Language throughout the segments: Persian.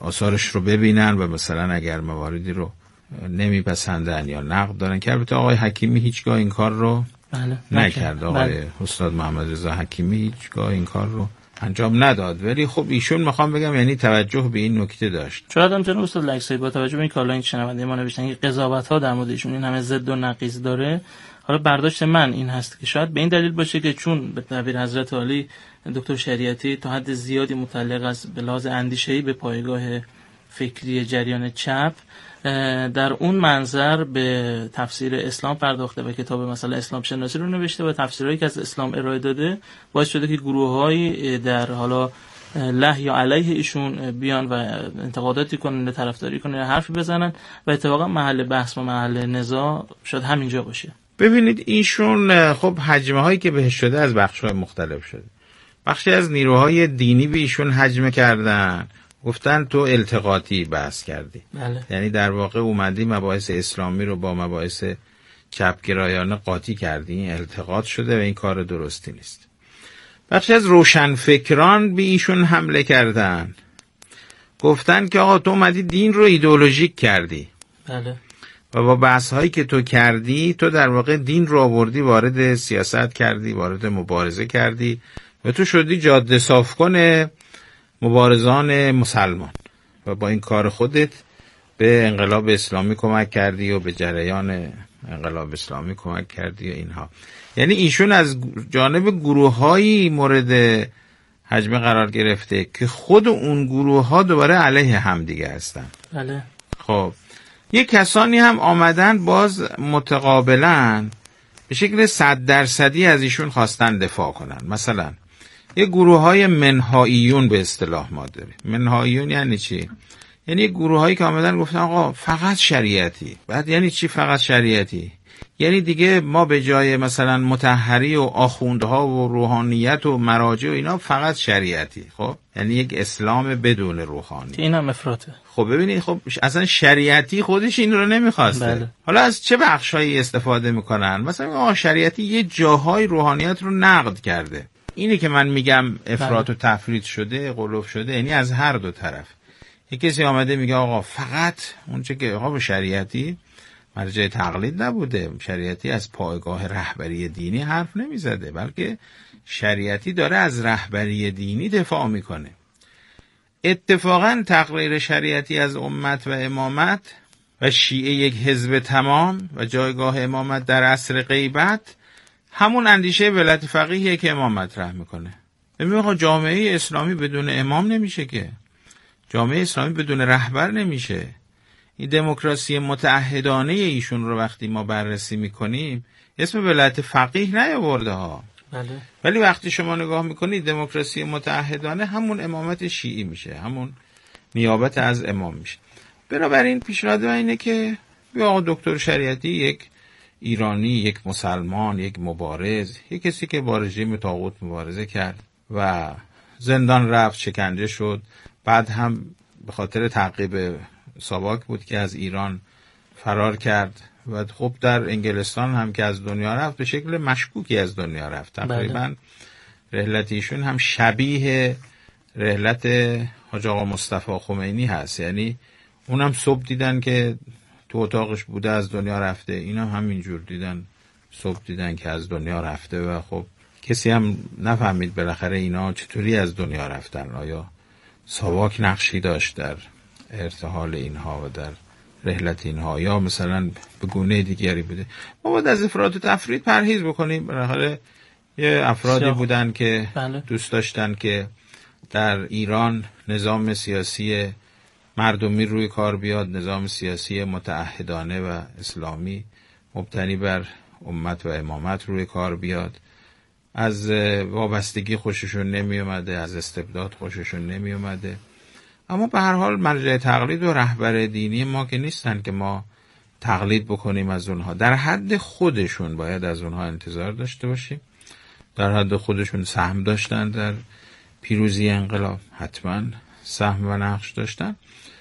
آثارش رو ببینن و مثلا اگر مواردی رو نمیپسندن یا نقد دارن که البته آقای حکیمی هیچگاه این کار رو نکرد. آقای استاد محمد رضا حکیمی هیچگاه این کار رو انجام نداد، ولی خب ایشون میخوام بگم یعنی توجه به این نکته داشت. شاید هم جناب استاد لکسایی با توجه به این کالا این شنونده ما نوشتن که قضاوت‌ها در مورد ایشون این همه ضد و نقیض داره. حالا برداشت من این هست که شاید به این دلیل باشه که چون به تعبیر حضرت عالی دکتر شریعتی تا حد زیادی متعلق است به لحاظ اندیشه‌ای به پایگاه فکری جریان چپ، در اون منظر به تفسیر اسلام پرداخته و کتاب مثلا اسلام شناسی رو نوشته و تفسیرهایی که از اسلام ارائه داده باعث شده که گروه‌هایی در حالا له یا علیه ایشون بیان و انتقاداتی کنن، طرفداری کنن، حرفی بزنن و اتفاقا محل بحث و محل نزاع شاید همینجا باشه. ببینید ایشون خب حجمه هایی که بهش شده از بخش‌های مختلف شده. بخشی از نیروهای دینی به ایشون حجمه کردن، گفتن تو التقاطی بحث کردی. بله. یعنی در واقع اومدی مباحث اسلامی رو با مباحث چپگرایانه قاطی کردی، این التقاط شده و این کار درستی نیست. بخشی از روشنفکران به ایشون حمله کردن، گفتن که آقا تو اومدی دین رو ایدئولوژیک کردی. بله. و با بحث هایی که تو کردی تو در واقع دین رو آوردی وارد سیاست کردی، وارد مبارزه کردی و تو شدی جاده صاف کنه مبارزان مسلمان و با این کار خودت به انقلاب اسلامی کمک کردی و به جریان انقلاب اسلامی کمک کردی و اینها. یعنی ایشون از جانب گروه‌هایی مورد حجمه قرار گرفته که خود اون گروه‌ها دوباره علیه هم دیگه هستن. بله. خب یک کسانی هم آمدن باز متقابلا به شکل 100% از ایشون خواستن دفاع کنن. مثلا یه گروه‌های منهائیون به اصطلاح ما داریم. منهائیون یعنی چی؟ یعنی گروه‌هایی که آمدن گفتن آقا فقط شریعتی. بعد یعنی چی فقط شریعتی؟ یعنی دیگه ما به جای مثلا مطهری و آخوندها و روحانیت و مراجع و اینا فقط شریعتی. خب یعنی یک اسلام بدون روحانی. این هم افراطه. خب ببینید خب اصلا شریعتی خودش این رو نمیخواسته. بله. حالا از چه بخشایی استفاده میکنن؟ مثلا آقا شریعتی یه جاهای روحانیت رو نقد کرده. اینی که من میگم افراط و تفرید شده، غلو شده، یعنی از هر دو طرف. یک کسی آمده میگه آقا فقط اونچه که آقا به شریعتی مرجع تقلید نبوده، شریعتی از پایگاه رهبری دینی حرف نمیزده، بلکه شریعتی داره از رهبری دینی دفاع میکنه. اتفاقا تقریر شریعتی از امت و امامت و شیعه یک حزب تمام و جایگاه امامت در عصر غیبت همون اندیشه ولایت فقیهیه که امام مطرح میکنه. ببین جامعه اسلامی بدون امام نمیشه که، جامعه اسلامی بدون رهبر نمیشه. این دموکراسی متعهدانه ایشون رو وقتی ما بررسی میکنیم اسم ولایت فقیه نیاورده ها. بله. ولی وقتی شما نگاه میکنید دموکراسی متعهدانه همون امامت شیعی میشه، همون نیابت از امام میشه. بنابراین پیشنهاد من اینه که آقا دکتر شریعتی یک ایرانی، یک مسلمان، یک مبارز، یک کسی که با رژیم طاغوت مبارزه کرد و زندان رفت، شکنجه شد، بعد هم به خاطر تعقیب ساواک بود که از ایران فرار کرد و خب در انگلستان هم که از دنیا رفت به شکل مشکوکی از دنیا رفت. تقریبا رحلت ایشون هم شبیه رحلت حاج آقا مصطفی خمینی هست، یعنی اونم صبح دیدن که تو اتاقش بوده از دنیا رفته، اینا هم همینجور دیدن صبح دیدن که از دنیا رفته و خب کسی هم نفهمید بالاخره اینا چطوری از دنیا رفتن. آیا ساواک نقشی داشت در ارتحال اینها و در رحلت اینها یا مثلا به گونه دیگری بوده؟ ما باید از افراط و تفرید پرهیز بکنیم. بالاخره یه افرادی بودن که دوست داشتن که در ایران نظام سیاسی مردمی روی کار بیاد، نظام سیاسی متعهدانه و اسلامی مبتنی بر امت و امامت روی کار بیاد. از وابستگی خوششون نمی اومده، از استبداد خوششون نمی اومده. اما به هر حال مرجع تقلید و رهبر دینی ما که نیستن که ما تقلید بکنیم از اونها. در حد خودشون باید از اونها انتظار داشته باشیم. در حد خودشون سهم داشتن در پیروزی انقلاب، حتما سهم و نقش داشتن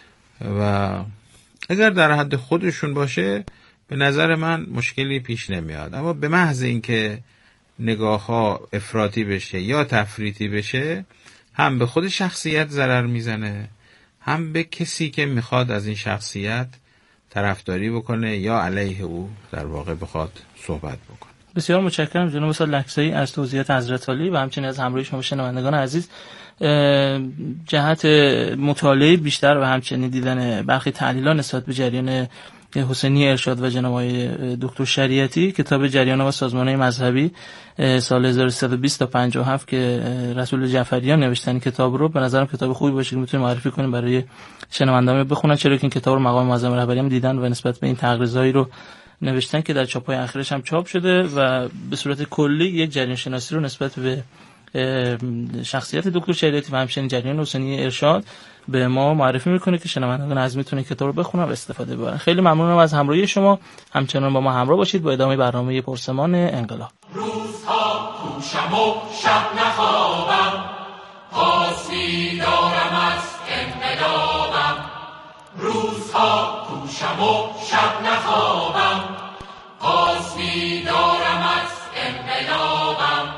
و اگر در حد خودشون باشه به نظر من مشکلی پیش نمیاد. اما به محض اینکه نگاه ها افراطی بشه یا تفریطی بشه هم به خود شخصیت ضرر میزنه، هم به کسی که میخواد از این شخصیت طرفداری بکنه یا علیه او در واقع بخواد صحبت بکنه. بسیار متشکرم جناب استاد لکزایی از توضیحات حضرت عالی و همچنین از همراهی شما شنوندگان عزیز. جهت مطالعه بیشتر و همچنین دیدن برخی تحلیلات نسبت به جریان حسینی ارشاد و جناب آقای دکتر شریعتی، کتاب جریان و سازمان‌های مذهبی سال 1320 تا 57 که رسول جعفریان نوشتن کتاب رو، به نظرم کتاب خوبی باشه که میتونیم معرفی کنیم برای شنوندگان بخونن، چرا که این کتاب رو مقام معظم رهبری هم دیدن و نسبت به این تقریضایی رو نوشتن که در چاپ‌های اخیرش هم چاپ شده و به صورت کلی یک جریان شناسی رو نسبت به شخصیت دکتر شریعتی و همچنین جریان حسینی ارشاد به ما معرفی میکنه که شنوندگان از میتونه کتاب رو بخونن و استفاده ببرن. خیلی ممنونم از همراهی شما. همچنان با ما همراه باشید با ادامه برنامه پرسمان انقلاب. روزها کوشم و شب نخوابم، پاسی دارم از انقلابم. روزها کوشم و شب نخوابم، پاسی دارم از انقلابم.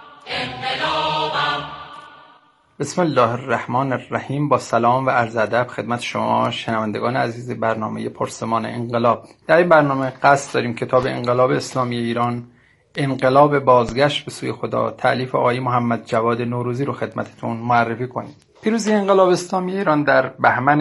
بسم الله الرحمن الرحیم. با سلام و عرض ادب خدمت شما شنوندگان عزیز برنامه پرسمان انقلاب. در این برنامه قصد داریم کتاب انقلاب اسلامی ایران، انقلاب بازگشت به سوی خدا، تألیف آقای محمد جواد نوروزی رو خدمتتون معرفی کنیم. پیروزی انقلاب اسلامی ایران در بهمن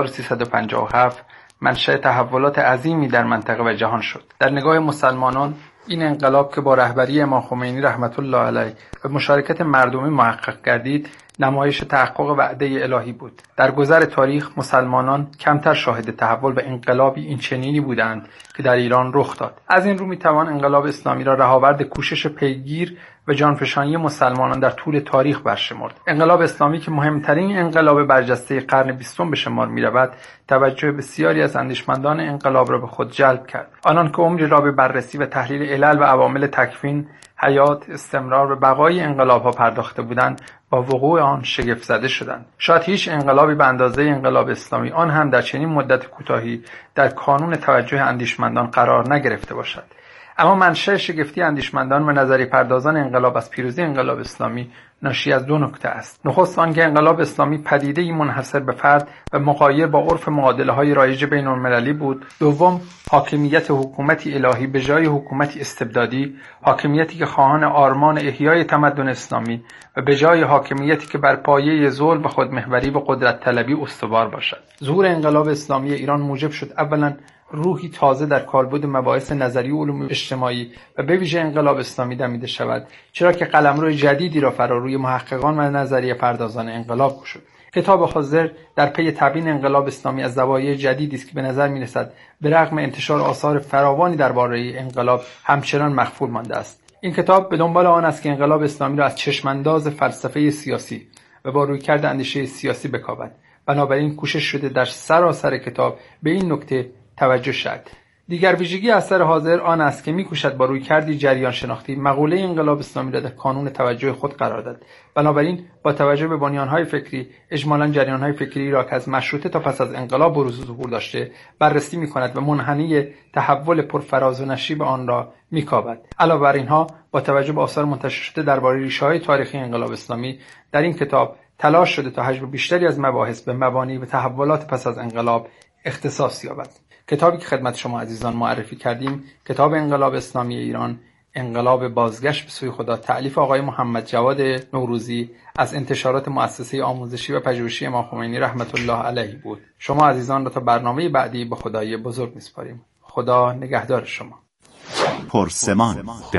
1357 منشأ تحولات عظیمی در منطقه و جهان شد. در نگاه مسلمانان این انقلاب که با رهبری امام خمینی رحمت الله علیه و مشارکت مردمی محقق گردید، نمایش تحقق وعده الهی بود. در گذر تاریخ مسلمانان کمتر شاهد تحول و انقلابی این چنینی بودند که در ایران رخ داد. از این رو میتوان انقلاب اسلامی را رهاورد کوشش پیگیر و جانفشانی مسلمانان در طول تاریخ برشمرد. انقلاب اسلامی که مهمترین انقلاب برجسته قرن 20 به شمار می‌رود، توجه بسیاری از اندیشمندان انقلاب را به خود جلب کرد. آنان که عمری را به بررسی و تحلیل علل و عوامل تکوین، حیات، استمرار و بقای انقلاب‌ها پرداخته بودند، با وقوع آن شگفت زده شدند. شاید هیچ انقلابی به اندازه انقلاب اسلامی، آن هم در چنین مدت کوتاهی، در کانون توجه اندیشمندان قرار نگرفته باشد. اما منشأ شگفتی اندیشمندان و نظری پردازان انقلاب از پیروزی انقلاب اسلامی ناشی از دو نکته است. نخست آنکه انقلاب اسلامی پدیده‌ای منحصر به فرد و مغایر با عرف معادله‌های رایج بین‌المللی بود. دوم، حاکمیت حکومتی الهی به جای حکومتی استبدادی، حاکمیتی که خواهان آرمان احیای تمدن اسلامی و به جای حاکمیتی که بر پایه ظلم و خودمحوری و قدرت طلبی استوار باشد. ظهور انقلاب اسلامی ایران موجب شد اولاً روحی تازه در کالبد مباحث نظری و علوم اجتماعی و به ویژه انقلاب اسلامی دمیده شود، چرا که قلمرو جدیدی را فراروی محققان و نظریه پردازان انقلاب گشود. کتاب حاضر در پی تبیین انقلاب اسلامی از زوایای جدیدی است که به نظر می‌رسد به رغم انتشار آثار فراوانی درباره انقلاب همچنان مخفول مانده است. این کتاب به دنبال آن است که انقلاب اسلامی را از چشمانداز فلسفه سیاسی و با رویکرد اندیشه سیاسی بکاود. بنابراین کوشش شده در سراسر کتاب به این نکته توجه شد. دیگر ویژگی اثر حاضر آن است که می‌کوشد با رویکردی جریان شناختی مقوله انقلاب اسلامی را در کانون توجه خود قرار داد. بنابراین با توجه به بنیان‌های فکری، اجمالاً جریان‌های فکری را که از مشروطه تا پس از انقلاب بروز و ظهور داشته بررسی می‌کند و منحنی تحول پرفراز و نشیب آن را می‌کاود. علاوه بر اینها، با توجه به آثار منتشر شده درباره ریشه‌های تاریخی انقلاب اسلامی، در این کتاب تلاش شده تا حجم بیشتری از مباحث به مبانی و تحولات پس از انقلاب اختصاص یابد. کتابی که خدمت شما عزیزان معرفی کردیم، کتاب انقلاب اسلامی ایران، انقلاب بازگشت به سوی خدا، تألیف آقای محمد جواد نوروزی، از انتشارات مؤسسه آموزشی و پژوهشی امام خمینی رحمت الله علیه بود. شما عزیزان را تا برنامه بعدی به خدای بزرگ می‌سپاریم. خدا نگهدار شما. پرسمان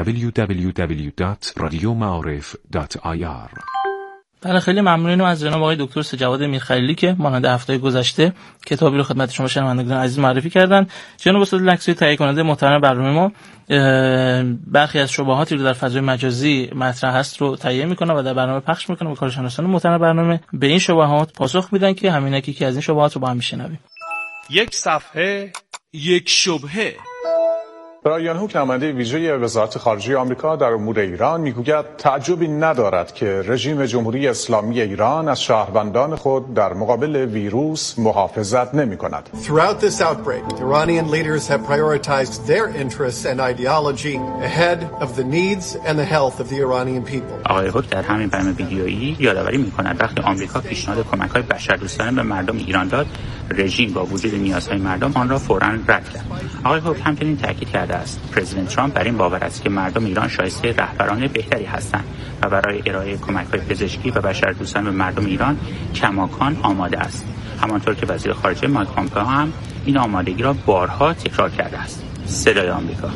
www.radiomaarif.ir. بله، خیلی ممنونم از جناب آقای دکتر سجاد میرخلیلی که مانند هفته گذشته کتابی رو خدمت شما شنوندگان عزیز معرفی کردن. جناب استاد لکزایی تهیه کننده محترم برنامه ما برخی از شبهاتی رو در فضای مجازی مطرح هست رو تهیه میکنه و در برنامه پخش میکنه و کارشناسان محترم برنامه به این شبهات پاسخ میدن که همینکی که از این شبهات رو با هم میشنویم. یک صفحه، یک شبهه. برایان هوک نماینده ویژه وزارت خارجه آمریکا در امور ایران میگوید تعجبی ندارد که رژیم جمهوری اسلامی ایران از شهروندان خود در مقابل ویروس محافظت نمی‌کند. Throughout this outbreak, Iranian leaders have prioritized their interests and ideology ahead of the needs and the health of the Iranian people. آقای هوک در همین پیام ویدیویی یادآوری می‌کند وقتی آمریکا پیشنهاد کمک‌های بشردوستانه به مردم ایران داد، رژیم با وجود نیازهای مردم آن را فوراً رد کرد. آقای هوک همچنین تاکید کرده است پرزیدنت ترامپ بر این باور است که مردم ایران شایسته رهبران بهتری هستند و برای ارائه کمک‌های پزشکی و بشردوستانه به مردم ایران کماکان آماده است. همانطور که وزیر خارجه مایک پامپئو هم این آمادگی را بارها تکرار کرده است. صدای آمریکا.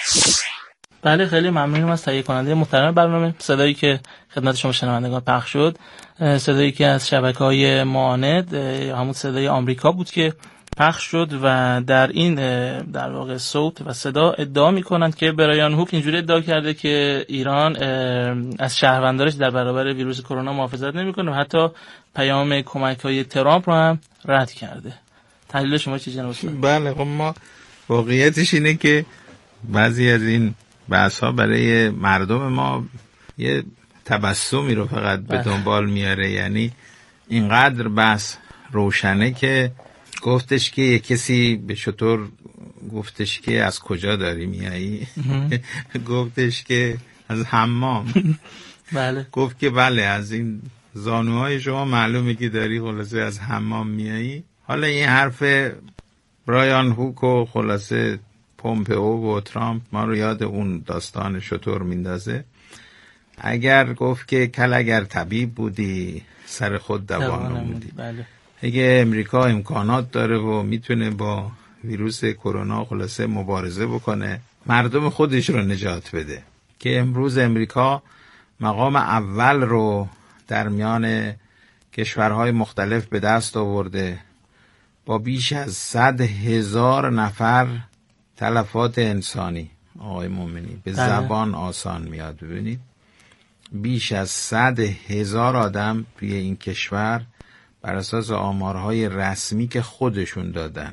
بله، خیلی ممنونم از تهیه کننده محترم برنامه. صدایی که خدمت شما شنوندگان پخش شد صدایی که از شبکه‌های معاند همون صدای آمریکا بود که پخش شد و در این در واقع صوت و صدا ادعا می‌کنند که برایان هوک اینجوری ادعا کرده که ایران از شهروندانش در برابر ویروس کرونا محافظت نمی‌کنه و حتی پیام کمک‌های ترامپ رو هم رد کرده. تحلیل شما چیه جناب استاد؟ بله، خب ما واقعیتش اینه که بعضی از این بحث‌ها برای مردم ما یه تبسمی رو فقط به دنبال میاره. یعنی اینقدر بحث روشنه که گفتش که کسی به چطور گفتش که از کجا داری میایی گفتش که از حمام بله، گفت که بله از این زانوهای شما معلومه که داری خلاصه از حمام میایی. حالا این حرف برایان هوک و خلاصه پومپئو و ترامپ ما رو یاد اون داستان شطور میندازه. اگر گفت که کل اگر طبیب بودی سر خود دوان نمودی. بله. اگه امریکا امکانات داره و میتونه با ویروس کرونا خلاصه مبارزه بکنه، مردم خودش رو نجات بده، که امروز امریکا مقام اول رو در میان کشورهای مختلف به دست آورده با بیش از 100,000 نفر تلفات انسانی. آقای مومنی به زبان آسان میاد، ببینید بیش از 100,000 آدم توی این کشور بر اساس آمارهای رسمی که خودشون دادن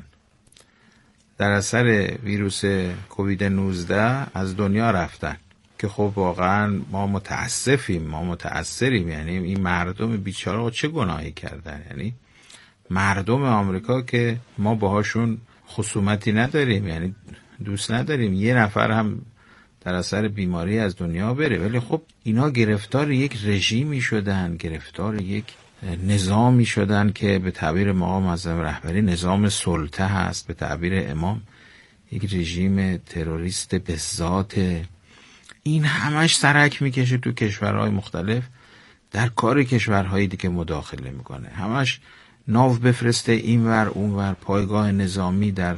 در اثر ویروس کووید 19 از دنیا رفتن، که خب واقعا ما متأثریم. یعنی این مردم بیچاره چه گناهی کردن؟ یعنی مردم آمریکا که ما باهاشون خصومتی نداریم، یعنی دوست نداریم یه نفر هم در اثر بیماری از دنیا بره، ولی خب اینا گرفتار یک رژیمی شدن، گرفتار یک نظامی شدن که به تعبیر مقام معظم رهبری نظام سلطه هست، به تعبیر امام یک رژیم تروریست به ذات. این همش سرک میکشه تو کشورهای مختلف، در کار کشورهای دیگه مداخله میکنه، همش ناو بفرسته اینور اونور، پایگاه نظامی در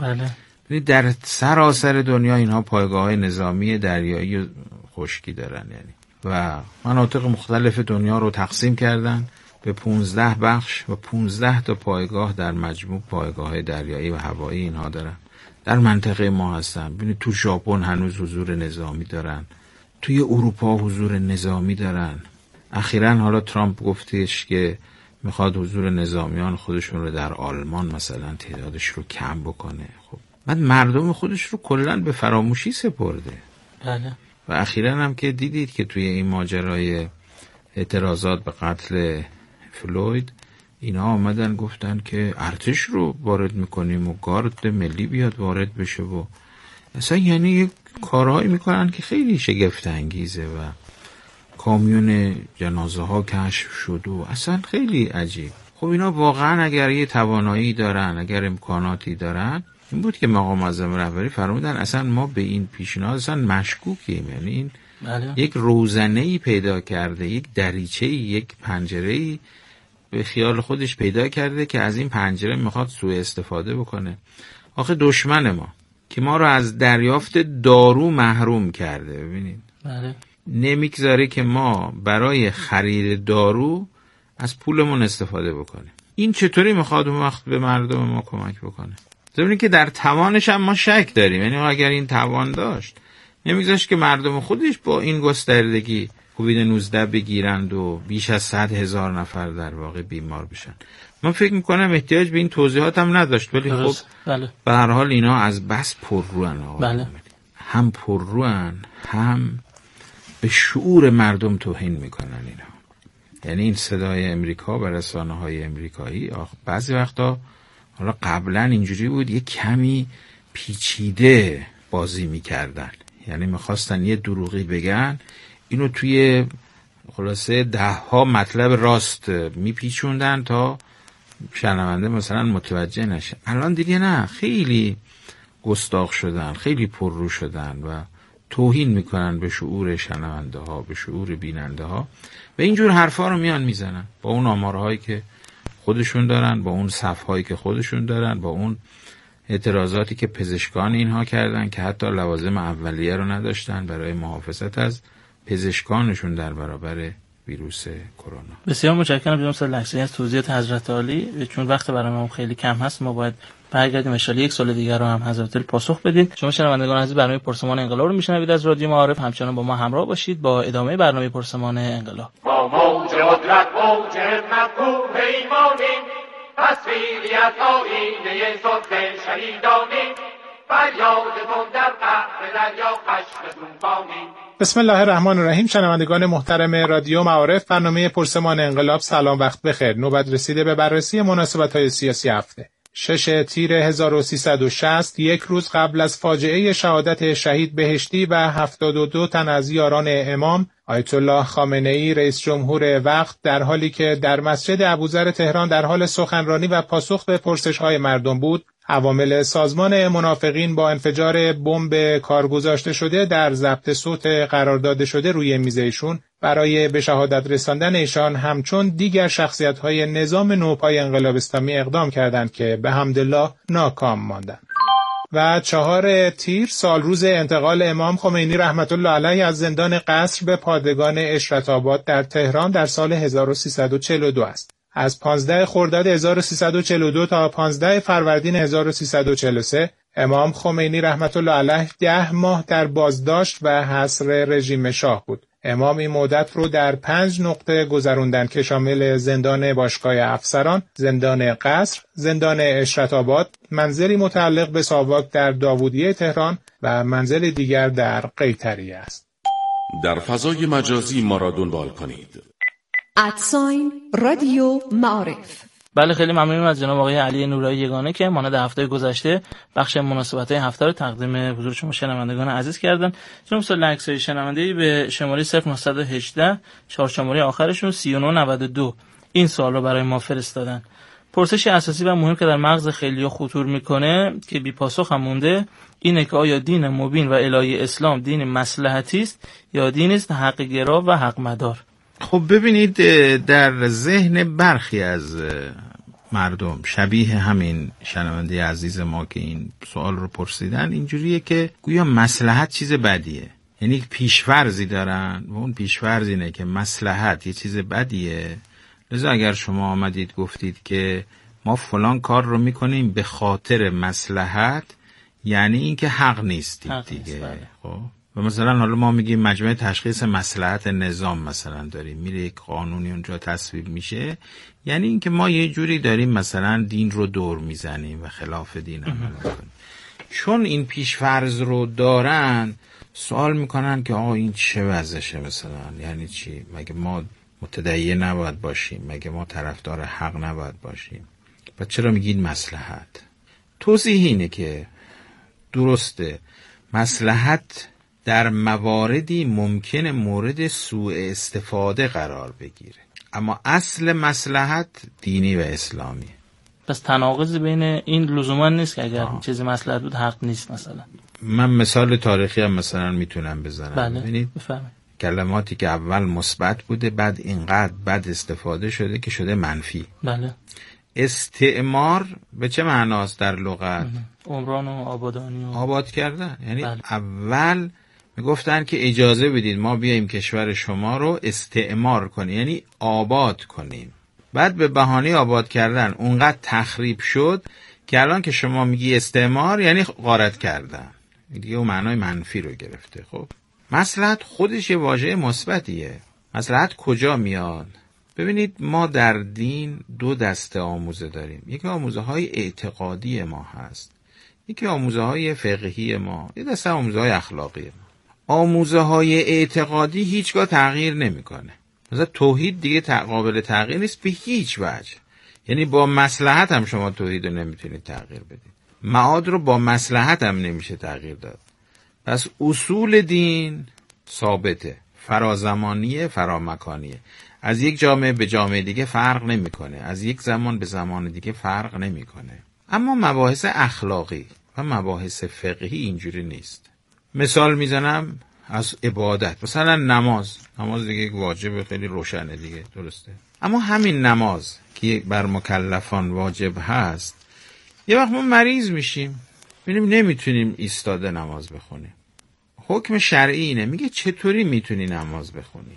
در سراسر دنیا اینها پایگاه نظامی دریایی و خشکی دارن یعنی، و مناطق مختلف دنیا رو تقسیم کردن به 15 بخش و 15 تا پایگاه در مجموع پایگاه دریایی و هوایی اینها دارن. در منطقه ما هستن. ببینید تو ژاپن هنوز حضور نظامی دارن، توی اروپا حضور نظامی دارن. اخیراً حالا ترامپ گفتش که میخواد حضور نظامیان خودشون رو در آلمان مثلا تعدادش رو کم بکنه. خب بعد مردم خودش رو کلاً به فراموشی سپرده. بله. و اخیراً هم که دیدید که توی این ماجرای اعتراضات به قتل فلوید اینا آمدن گفتن که ارتش رو وارد میکنیم و گارد ملی بیاد وارد بشه و اصلا یعنی یک کارهایی میکنن که خیلی شگفت انگیزه و کامیون جنازه ها کشف شد و اصلا خیلی عجیب. خب اینا واقعا اگر یه توانایی دارن، اگر امکاناتی دارن، این بود که مقام معظم رهبری فرمودن اصلا ما به این پیشنهاد اصلا مشکوکیم. یعنی این یک روزنه‌ای پیدا کرده، یک دریچه‌ای، یک پنجره‌ای به خیال خودش پیدا کرده که از این پنجره میخواد سوء استفاده بکنه. آخه دشمن ما که ما رو از دریافت دارو محروم کرده، ببینید نمیگذاره که ما برای خرید دارو از پولمون استفاده بکنیم. این چطوری میخواد اون وقت به مردم ما کمک بکنه؟ ببینید که در توانش هم ما شک داریم. یعنی اگر این توان داشت نمیگذاشت که مردم خودش با این گستردگی کووید 19 بگیرند و بیش از 100,000 نفر در واقع بیمار بشن. من فکر میکنم احتیاج به این توضیحات هم نداشت، ولی خب به هر حال اینا از بس پر رو ان. هم پرروان، هم به شعور مردم توهین میکنن اینا. یعنی این صدای امریکا و رسانه‌های امریکایی بعضی وقتا، حالا قبلا اینجوری بود، یه کمی پیچیده بازی میکردن. یعنی میخواستن یه دروغی بگن، اینو توی خلاصه 10 مطلب راست میپیچوندن تا شنونده مثلا متوجه نشه. الان دیگه نه، خیلی گستاخ شدن، خیلی پررو شدن و توهین میکنن به شعور شنونده ها، به شعور بیننده ها و اینجور حرفا رو میان میزنن با اون آمارهایی که خودشون دارن، با اون صفهایی که خودشون دارن، با اون اعتراضاتی که پزشکان اینها کردن که حتی لوازم اولیه رو نداشتن برای محافظت از پزشکانشون در برابر ویروس کرونا. بسیار متشکرم جناب استاد لکزی از توضیحات حضرت عالی. چون وقت برنامه خیلی کم هست، ما باید برگردیم ان یک سال دیگر رو هم حضرت عالی پاسخ بدید. شما شنوندگان عزیز برنامه پرسمان انقلاب رو میشنوید از رادیو معارف. همچنان با ما همراه باشید با ادامه برنامه پرسمان انقلاب. با موج قدرت موج همت پیمانیم، تصویری از آینه سرخ شهیدانیم، فریادتون در قعر دریا خشم طوفانیم. بسم الله الرحمن الرحیم. شنوندگان محترم رادیو معارف، برنامه پرسمان انقلاب سلام، وقت بخیر. نوبت رسیده به بررسی مناسبت‌های سیاسی هفته. 6 تیر 1360، یک روز قبل از فاجعه شهادت شهید بهشتی و 72 تن از یاران امام، آیت الله خامنه‌ای رئیس جمهور وقت در حالی که در مسجد ابوذر تهران در حال سخنرانی و پاسخ به پرسش‌های مردم بود، عوامل سازمان منافقین با انفجار بمب کارگذاشته شده در ضبط صوت قرار داده شده روی میز ایشون برای به شهادت رساندن ایشان همچون دیگر شخصیت‌های نظام نوپای انقلاب اسلامی اقدام کردند که به حمدالله ناکام ماندند. و 4 تیر سالروز انتقال امام خمینی رحمت الله علیه از زندان قصر به پادگان اشرت آباد در تهران در سال 1342 است. از 15 خرداد 1342 تا 15 فروردین 1343 امام خمینی رحمت الله علیه 10 ماه در بازداشت و حصر رژیم شاه بود. امام این مدت رو در 5 نقطه گذروندن که شامل زندان باشگاه افسران، زندان قصر، زندان اشرت آباد، منزلی متعلق به ساواک در داوودیه تهران و منزل دیگر در قیطریه است. در فضای مجازی ما را دنبال کنید. رادیو معارف. بله، خیلی ممنونم از جناب آقای علی نورایی یگانه که مانند هفته گذشته بخش مناسبت‌های هفته رو تقدیم حضور شما شنوندگان عزیز کردن. جناب استاد لکزی شنونده‌ای به شماره 0918 4 شماره آخرشون 3992 این سوال رو برای ما فرستادن. پرسش اساسی و مهم که در مغز خیلی‌ها خطور میکنه که بی پاسخ هم مونده اینه که آیا دین مبین و الهی اسلام دین مصلحتی است یا دین است حق گرا و حق مدار؟ خب ببینید، در ذهن برخی از مردم شبیه همین شنونده عزیز ما که این سوال رو پرسیدن اینجوریه که گویا مصلحت چیز بدیه. یعنی پیش‌فرضی دارن و اون پیش‌فرض اینه که مصلحت یه چیز بدیه. لذا اگر شما آمدید گفتید که ما فلان کار رو میکنیم به خاطر مصلحت، یعنی این که حق نیستید دیگه. خب و مثلا حالا ما میگیم مجمع تشخیص مصلحت نظام مثلا داریم، میره یک قانونی اونجا تصویب میشه، یعنی این که ما یه جوری داریم مثلا دین رو دور میزنیم و خلاف دین عمل میکنیم. چون این پیش‌فرض رو دارن سوال میکنن که آقا این چه وضعشه مثلا، یعنی چی؟ مگه ما متدین نباید باشیم؟ مگه ما طرفدار حق نباید باشیم؟ و چرا میگین مصلحت؟ توضیح اینه که درسته، مصلحت در مواردی ممکن مورد سوء استفاده قرار بگیره، اما اصل مصلحت دینی و اسلامی. پس تناقض بین این لزوما نیست که اگر چیزی مصلحت بود حق نیست. مثلا من مثال تاریخی هم مثلا میتونم بزنم. بله. ببینید کلماتی که اول مثبت بوده بعد اینقدر بد استفاده شده که شده منفی. بله. استعمار به چه معناست در لغت؟ عمران و آبادانی و آباد کردن. یعنی بله. اول میگفتن که اجازه بدید ما بیایم کشور شما رو استعمار کنیم، یعنی آباد کنیم. بعد به بهانه آباد کردن اونقدر تخریب شد که الان که شما میگی استعمار یعنی غارت کردن، دیگه اون معنای منفی رو گرفته. خب مصلحت خودش یه واژه مثبتیه. مصلحت کجا میاد؟ ببینید ما در دین 2 دسته آموزه داریم. یکی آموزه های اعتقادی ما هست، یکی آموزه های فقهی ما، یه دسته آموزه های اخلاقی ما. آموزه های اعتقادی هیچگاه تغییر نمیکنه. مثلا توحید دیگه قابل تغییر نیست به هیچ وجه. یعنی با مصلحت هم شما توحید رو نمیتونید تغییر بدید. معاد رو با مصلحت هم نمیشه تغییر داد. پس اصول دین ثابته، فرازمانیه، فرامکانیه. از یک جامعه به جامعه دیگه فرق نمیکنه، از یک زمان به زمان دیگه فرق نمیکنه. اما مباحث اخلاقی و مباحث فقهی اینجوری نیست. مثال میزنم از عبادت، مثلا نماز دیگه واجب، خیلی روشنه دیگه، درسته. اما همین نماز که بر مکلفان واجب هست، یه وقت ما مریض میشیم، ببینیم نمیتونیم ایستاده نماز بخونیم. حکم شرعی اینه، میگه چطوری میتونی نماز بخونی؟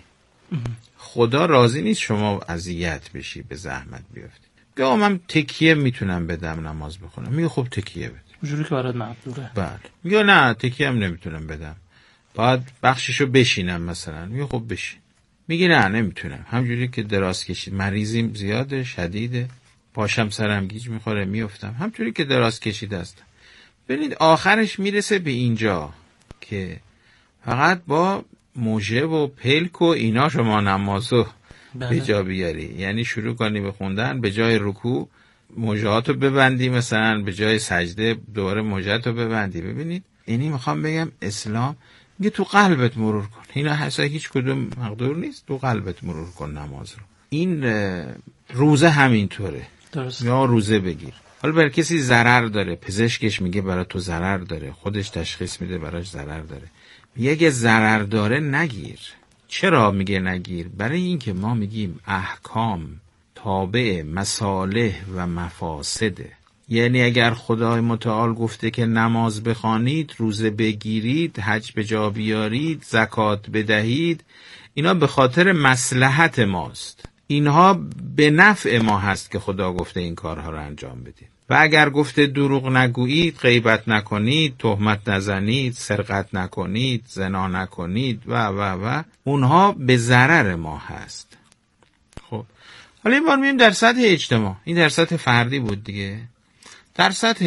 خدا راضی نیست شما اذیت بشی، به زحمت بیافتی. بگه من تکیه میتونم بدم نماز بخونم. میگه خب تکیه بده، اونجوری که برات مقدوره. بله. میگه نه تکیه هم نمیتونم بدم، باید بخششو بشینم مثلا. میگه خب بشین. میگه نه نمیتونم، همجوری که دراز کشید، مریضیم زیاده، شدیده، پاشم سرم گیج میخوره میافتم، همجوری که دراز کشیده است. ببینید آخرش میرسه به اینجا که فقط با موجه و پلک و اینا شما نمازو به جا بیاری. یعنی شروع کنی به خوندن، به جای رکوع موجهاتو ببندی، مثلا به جای سجده دوباره موجهاتو ببندی. ببینید اینی میخوام بگم اسلام میگه تو قلبت مرور کن. اینا اصلا هیچ کدوم مقدور نیست، تو قلبت مرور کن نماز رو. این روزه همینطوره، درست. یا روزه بگیر. حالا برای کسی ضرر داره، پزشکش میگه برای تو ضرر داره، خودش تشخیص میده براش ضرر داره، میگه اگه ضرر داره نگیر. چرا میگه نگیر؟ برای اینکه ما میگیم احکام تابع مصالح و مفاسده. یعنی اگر خدای متعال گفته که نماز بخوانید، روزه بگیرید، حج به جا بیارید، زکات بدهید، اینا به خاطر مصلحت ماست، اینها به نفع ما هست که خدا گفته این کارها رو انجام بدید. و اگر گفته دروغ نگویید، غیبت نکنید، تهمت نزنید، سرقت نکنید، زنا نکنید و اونها به ضرر ما هست. خب حالا این بار می‌بینیم در سطح اجتماع، این در سطح فردی بود دیگه. در سطح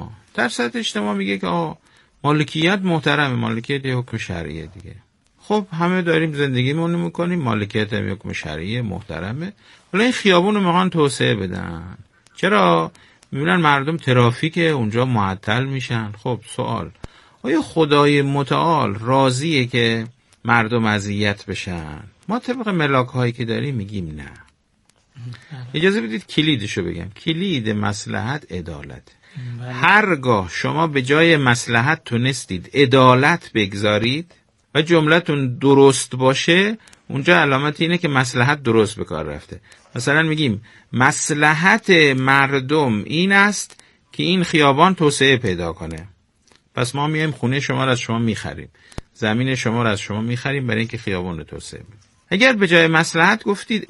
اجتماع میگه که مالکیت محترمه، مالکیت یه حکم شرعیه دیگه. خب همه داریم زندگیمون میکنیم، مالکیت هم حکم شرعیه محترمه. حالا این خیابون رو میخوان توسعه بدن. چرا؟ میبینن مردم ترافیک اونجا معطل میشن. خب سوال، آیا خدای متعال راضیه که مردم اذیت بشن؟ ما طبق ملاک هایی که داریم میگیم نه. اجازه بدید کلیدشو بگم. کلید مصلحت عدالت. هرگاه شما به جای مصلحت تونستید عدالت بگذارید و جملتون درست باشه، اونجا علامت اینه که مصلحت درست به کار رفته. مثلا میگیم مصلحت مردم این است که این خیابان توسعه پیدا کنه، پس ما میایم خونه شما رو از شما میخریم، زمین شما رو از شما میخریم برای اینکه خیابان رو توسعه بدیم. اگر به جای مصلحت گفتید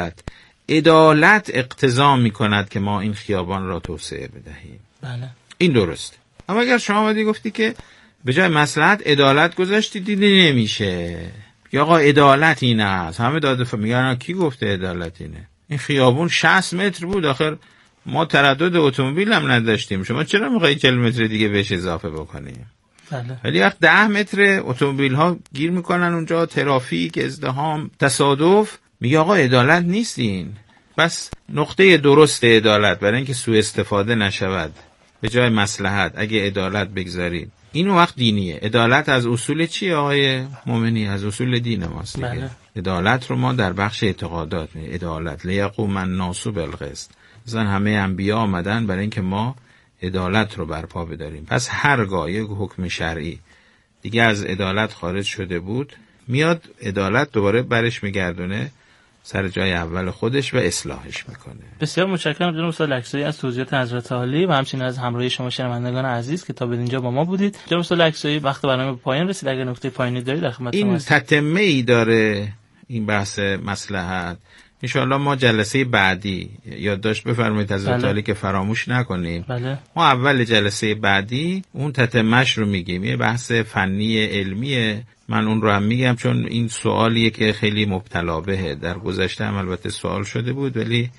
عدالت اقتضا میکند که ما این خیابان را توسعه بدهیم، بله این درسته. اما اگر شما اومدی گفتی که به جای مصلحت عدالت گذاشتی، دیدی نمیشه، یا آقا عدالت این است، همه داده میگن کی گفته عدالت اینه؟ این خیابون 60 متر بود، آخر ما تردد اتومبیل هم نداشتیم، شما چرا میخوایی 40 متر دیگه بهش اضافه بکنیم؟ بله. ولی وقت 10 متر اتومبیل ها گیر میکنن اونجا، ترافیک، ازدحام، تصادف، میگه آقا عدالت نیستین. بس نقطه درست عدالت برای اینکه سوء استفاده نشود به جای مصلحت اگه عدالت بگذارید، این وقت دینیه. عدالت از اصول چیه آقای مومنی؟ از اصول دین ماست دیگه. بله. عدالت رو ما در بخش اعتقادات عدالت لیقوم الناس بالقسط، مثلا همه انبیا آمدن برای اینکه ما عدالت رو برپا بداریم. پس هرگاه یک حکم شرعی دیگه از عدالت خارج شده بود، میاد عدالت دوباره برش میگردونه سر جای اول خودش و اصلاحش میکنه. بسیار متشکرم جناب استاد لکسایی از توضیحات حضرت عالی و همچنین از همراهی شما شنوندگان عزیز که تا به اینجا با ما بودید. جناب استاد لکسایی وقت برنامه به پایان رسید. اگر نکته پایانی دارید در خدمت شما هستم. این تتمه‌ای داره این بحث مصلحت. ان شاءالله ما جلسه بعدی یادداشت بفرمایید حضرت عالی که فراموش نکنیم. بله. ما اول جلسه بعدی اون تتمه‌اش رو میگیم، یه بحث فنی علمیه. من اون رو هم میگم چون این سوالیه که خیلی مبتلا بهه. در گذشته هم البته سوال شده بود ولی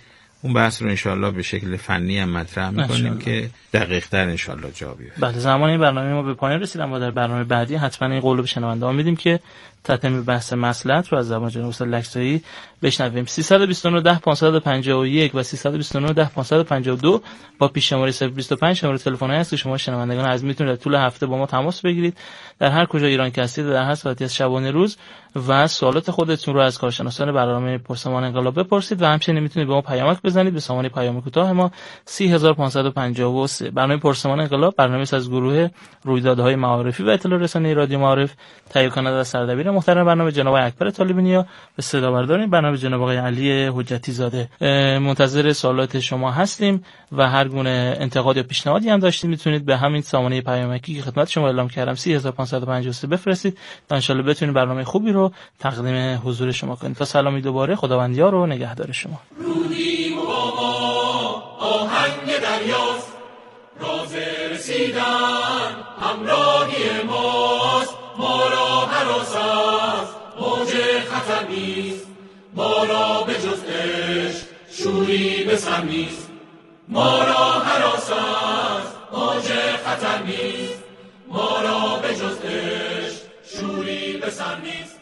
اون بحث رو انشالله به شکل فنی هم مطرح میکنیم که دقیق تر انشالله جا بیفته. بله، زمان این برنامه ما به پایان رسید، اما در برنامه بعدی حتما این قول رو به شنونده ها میدیم که تتمیم بحث مصلحت رو از زبان جناب استاد لکزایی بشنویم. 329 10 551 و 329 10 552 با پیش شماره 025 شماره تلفنی است که شما شنوندگان از میتونید در طول هفته با ما تماس بگیرید در هر کجا ایران که هستید، در هر ساعتی از شبانه روز، و سوالات خودتون رو از کارشناسان برنامه پرسمان انقلاب بپرسید و همچنین میتونید به ما پیامک بزنید به سامانه پیام کوتاه ما 30553. برنامه پرسمان انقلاب برنامه‌ای از گروه رویدادهای معارفی و اطلاع رسانی رادیو معارف تهیه کننده از سردبیر محترم برنامه جناب اکبر طالب‌نیا به صدا برداریم برنامه جناب آقای علی حجتی زاده. منتظر سوالات شما هستیم و هر گونه انتقاد یا پیشنهادی هم داشتید میتونید به همین سامانه پیامکی که خدمت شما اعلام کردم 30553 بفرستید تا ان شاءالله بتونیم برنامه خوبی رو تقدیم حضور شما کنیم. تا سلامی دوباره، خداوندیار و نگهدار شما. رودی و بابا آهنگ دریاست، راز رسیدن همراهی ماست، ما را هراس است موج خطر نیست، ما را به جز عشق شوری به سر نیست، ما را هراس است موج خطر نیست، ما را به جز عشق شوری به سر نیست.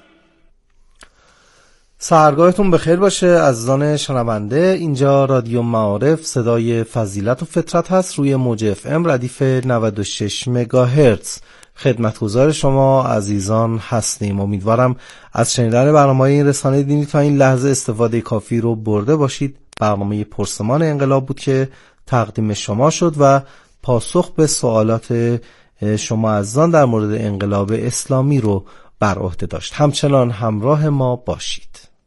سحرگاهتون بخیر باشه عزیزان شنونده. اینجا رادیو معارف صدای فضیلت و فطرت هست روی موج اف ام ردیف 96 مگاهرتز. خدمتگزار شما عزیزان هستیم. امیدوارم از شنیدن برنامه‌های این رسانه دینی تا این لحظه استفاده کافی رو برده باشید. برنامه پرسمان انقلاب بود که تقدیم شما شد و پاسخ به سوالات شما عزیزان در مورد انقلاب اسلامی رو بر عهده داشت. همچنان همراه ما باشید.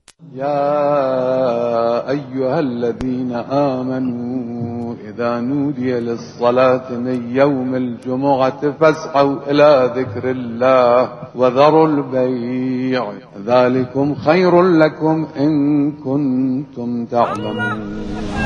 يا أيها الذين آمنوا إذا نودي للصلاة من يوم الجمعة فاسعوا إلى ذكر الله وذروا البيع ذلكم خير لكم إن كنتم تعلمون.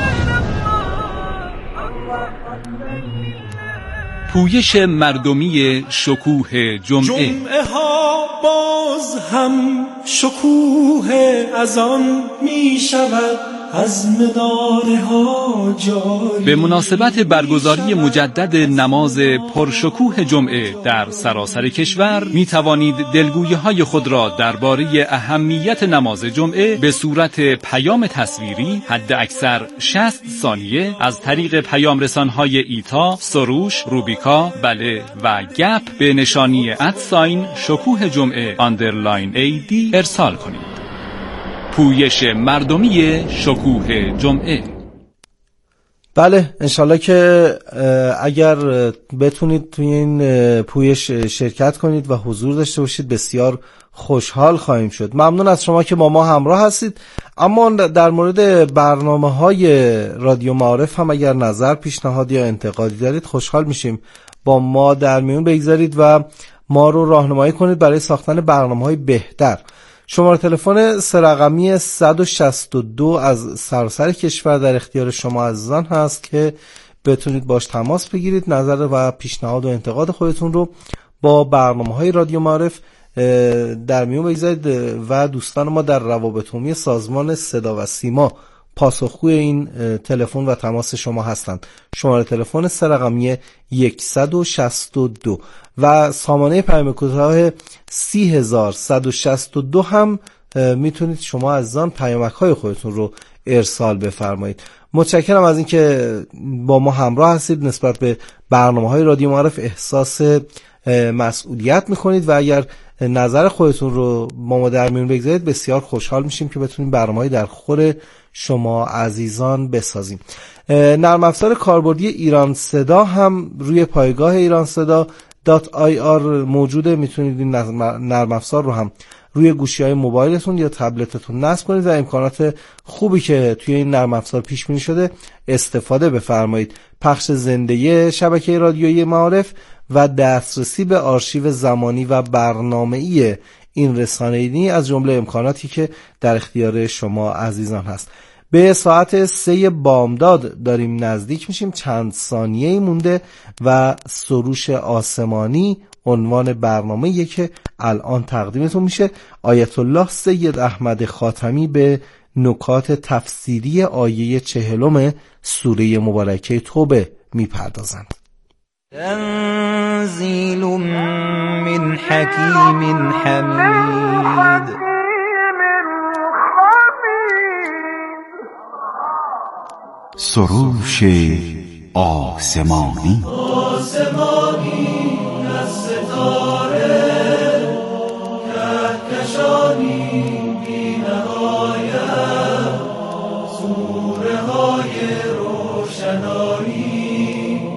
پویش مردمی شکوه جمعه ها باز هم شکوه از آن می شود از مدارها جاری. به مناسبت برگزاری مجدد نماز پرشکوه جمعه در سراسر کشور می توانید دلگویی‌های خود را درباره اهمیت نماز جمعه به صورت پیام تصویری حد اکثر 60 ثانیه از طریق پیام رسان‌های ایتا، سروش، روبیکا، بله و گپ به نشانی @شکوه جمعه _ AD ارسال کنید. پویش مردمی شکوه جمعه. بله، انشالله که اگر بتونید توی این پویش شرکت کنید و حضور داشته باشید بسیار خوشحال خواهیم شد. ممنون از شما که با ما همراه هستید. اما در مورد برنامه‌های رادیو معارف هم اگر نظر، پیشنهاد یا انتقادی دارید خوشحال میشیم با ما در میون بگذارید و ما رو راهنمایی کنید برای ساختن برنامه‌های بهتر. شماره تلفن 3 رقمی 162 از سراسر کشور در اختیار شما عزیزان هست که بتونید باش تماس بگیرید، نظر و پیشنهاد و انتقاد خودتون رو با برنامه‌های رادیو معارف در میون بگذارید و دوستان ما در روابط عمومی سازمان صدا و سیما پاسخگوی این تلفن و تماس شما هستند. شماره تلفن 3 رقمی 162 و سامانه پیام کوتاه 30162 هم میتونید شما عزیزان پیامک‌های خودتون رو ارسال بفرمایید. متشکرم از اینکه با ما همراه هستید. نسبت به برنامه‌های رادیو معارف احساس مسئولیت میکنید و اگر نظر خودتون رو با ما در میون بگذارید بسیار خوشحال میشیم که بتونیم برنامه‌ای در خور شما عزیزان بسازیم. نرم افزار کاربردی ایران صدا هم روی پایگاه ایرانصدا.ir موجوده. میتونید این نرم افزار رو هم روی گوشی‌های موبایلتون یا تبلتتون نصب کنید و امکانات خوبی که توی این نرم افزار پیش بینی شده استفاده بفرمایید. پخش زنده شبکه رادیویی معارف و دسترسی به آرشیو زمانی و برنامه‌ای این رسانه دینی از جمله امکاناتی که در اختیار شما عزیزان هست. به ساعت 3 بامداد داریم نزدیک میشیم، چند ثانیه‌ای مونده و سروش آسمانی عنوان برنامه‌ای که الان تقدیمتون میشه. آیت الله سید احمد خاتمی به نکات تفسیری آیه 40 سوره مبارکه توبه میپردازند. تنزیل من حکیم حمید. سروش آسمانی از ستاره